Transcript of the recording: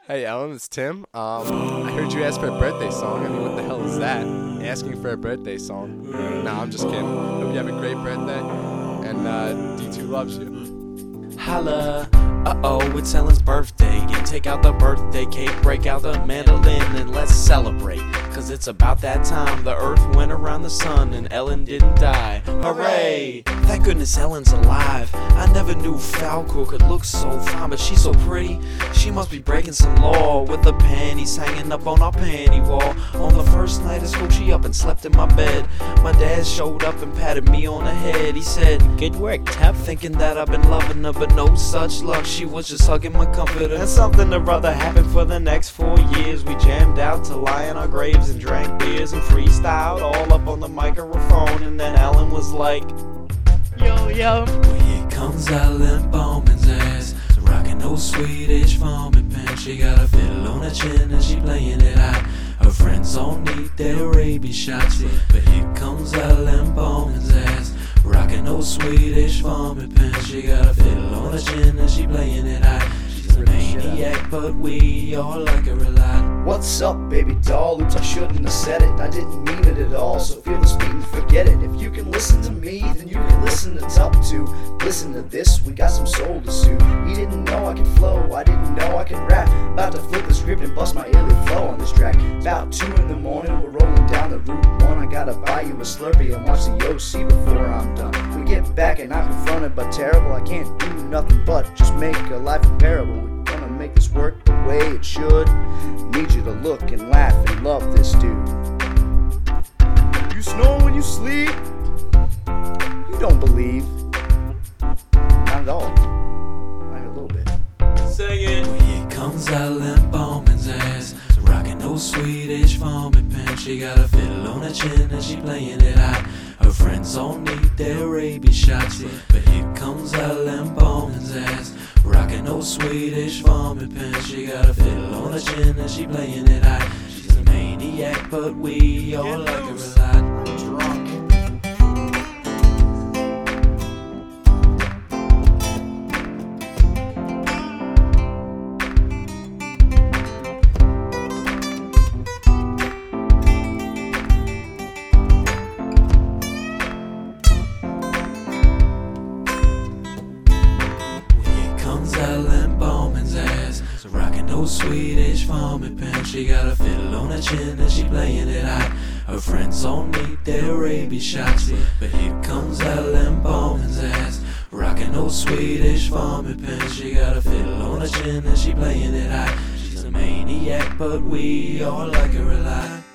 Hey Ellen, it's Tim. I heard you ask for a birthday song. I mean, what the hell is that? Asking for a birthday song? Nah, I'm just kidding. Hope you have a great birthday, and D2 loves you. Holla, uh-oh, it's Ellen's birthday. And take out the birthday cake, break out the mandolin, and let's celebrate. Cause it's about that time the earth went around the sun and Ellen didn't die. Hooray! Thank goodness Ellen's alive. I never knew Falco could look so fine, but she's so pretty. She must be breaking some law with the panties hanging up on our panty wall. On the first night of school, she up and slept in my bed. My dad showed up and patted me on the head. He said, "Good work, Tap." Thinking that I've been loving her, but no such luck. She was just hugging my comforter. And something or other happened for the next 4 years. We jammed out to lie in our graves and drank beers and freestyled all up on the microphone. And then Ellen was like, "Yo, yo." Well, here comes Ellen Bowman's ass, rocking those Swedish farming pants. She got a fiddle on her chin and she playing it hot. Her friends all need their rabies shots. But here comes Ellen Bowman's ass, rocking those Swedish farming pants. She got a fiddle on her chin and she playing it hot. She's a maniac, but we all like her a lot. What's up, baby doll? Oops, I shouldn't have said it. I didn't mean it at all, so feel this beat and forget it. If you can listen to me, then you can listen to Tup too. Listen to this, we got some soul to soothe. He didn't know I could flow, I didn't know I could rap. About to flip the script and bust my illy flow on this track. About 2 in the morning, we're rolling down the Route 1. I gotta buy you a Slurpee and watch the OC before I'm done. We get back and I'm confronted but terrible. I can't do nothing but just make a life comparable. We're gonna make this work the way it should. Need you to look and laugh and love this dude. You snore when you sleep. You don't believe. Not at all. Not a little bit. Sing it. Well, here comes Ellen Bowman's ass, rocking those Swedish farming pants. She got a fiddle on her chin and she playing it hot. Her friends all need their rabies shots. But here comes Ellen Bowman's ass, rocking those Swedish farming pants. She got a fiddle on her chin and she playing it hot. She's a maniac, but we all like her a lot. I'm drunk. Ellen Bowman's ass, rocking those Swedish farming pants. She got a fiddle on her chin and she playing it hot. Her friends all need their rabies shots. But here comes Ellen Bowman's ass, rocking those Swedish farming pants. She got a fiddle on her chin and she playing it hot. She's a maniac, but we all like her a lot.